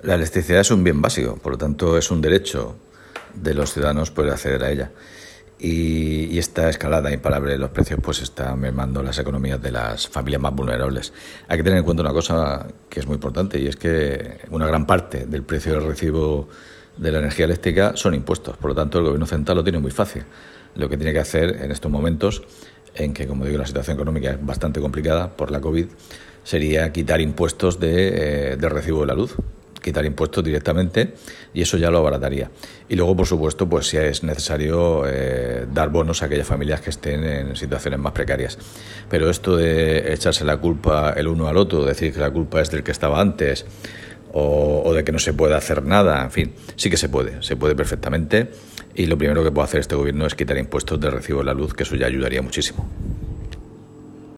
La electricidad es un bien básico, por lo tanto es un derecho de los ciudadanos poder acceder a ella. Y esta escalada imparable de los precios pues está mermando las economías de las familias más vulnerables. Hay que tener en cuenta una cosa que es muy importante, y es que una gran parte del precio del recibo de la energía eléctrica son impuestos. Por lo tanto, el gobierno central lo tiene muy fácil. Lo que tiene que hacer en estos momentos, en que, como digo, la situación económica es bastante complicada por la COVID, sería quitar impuestos de recibo de la luz, quitar impuestos directamente, y eso ya lo abarataría. Y luego, por supuesto, pues si es necesario dar bonos a aquellas familias que estén en situaciones más precarias. Pero esto de echarse la culpa el uno al otro, decir que la culpa es del que estaba antes, o de que no se puede hacer nada, en fin, sí que se puede perfectamente, y lo primero que puede hacer este gobierno es quitar impuestos de recibo de la luz, que eso ya ayudaría muchísimo.